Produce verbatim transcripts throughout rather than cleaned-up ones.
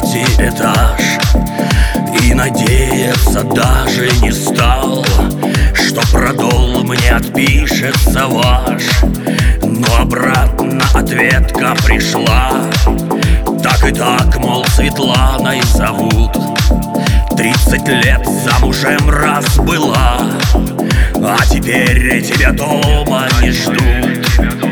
третий этаж и надеяться даже не стал, что продол мне отпишется ваш. Но обратно ответка пришла: так и так, мол, Светланой зовут. Тридцать лет замужем раз была, а теперь тебя дома не ждут.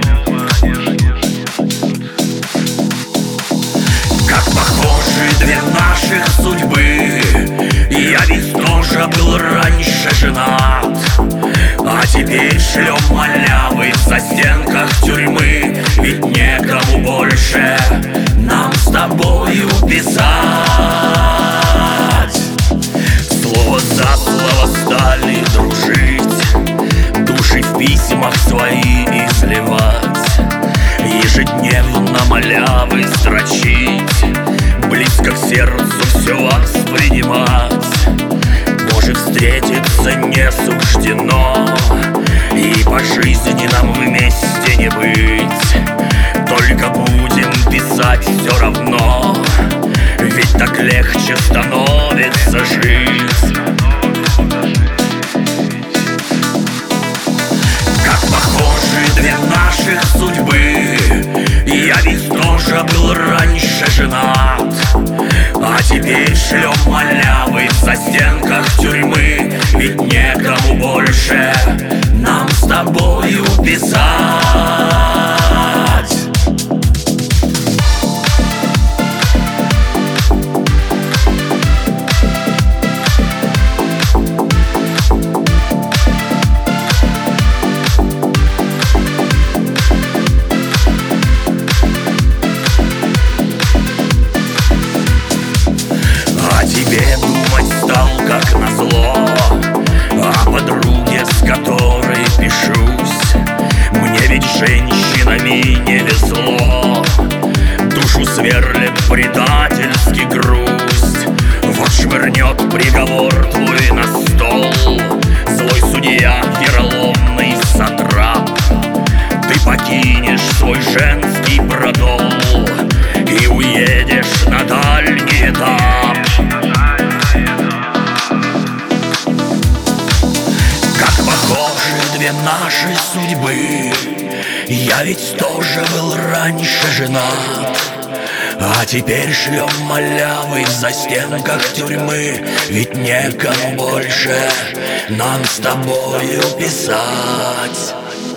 Как похожи две наших судьбы. Я ведь тоже был раньше женат, а теперь шлем малявы в застенках тюрьмы. Ведь некому больше нам с тобою писать. Слово за слово стали дружить, души в письмах свои изливать, ежедневно малявы строчить, близко к сердцу все воспринимать. Может, встретиться не суждено, и по жизни нам вместе не быть. Только будем писать все равно, ведь так легче становится жить. Как похожи две наших судьбы. Я ведь тоже был раньше женат, а теперь шлем малявы в застенках тюрьмы. Ведь некому больше нам с тобою писать. Тебе думать стал как назло о подруге, с которой пишусь. Мне ведь женщинами не везло, душу сверлит предательский грусть. Вот швырнет приговор твой на стол злой судья, вероломный сатрап. Ты покинешь свой женский продол и уедешь на дальний этап. Две наши судьбы. Я ведь тоже был раньше женат, а теперь шлем малявы в застенках тюрьмы. Ведь некому больше нам с тобою писать.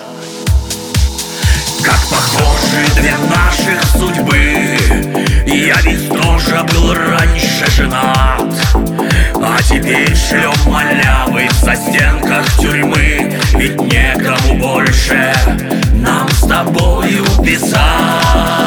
Как похожи две наших судьбы. Я ведь тоже был раньше женат, а теперь шлем малявы в застенках тюрьмы. Ведь некому больше нам с тобою писать.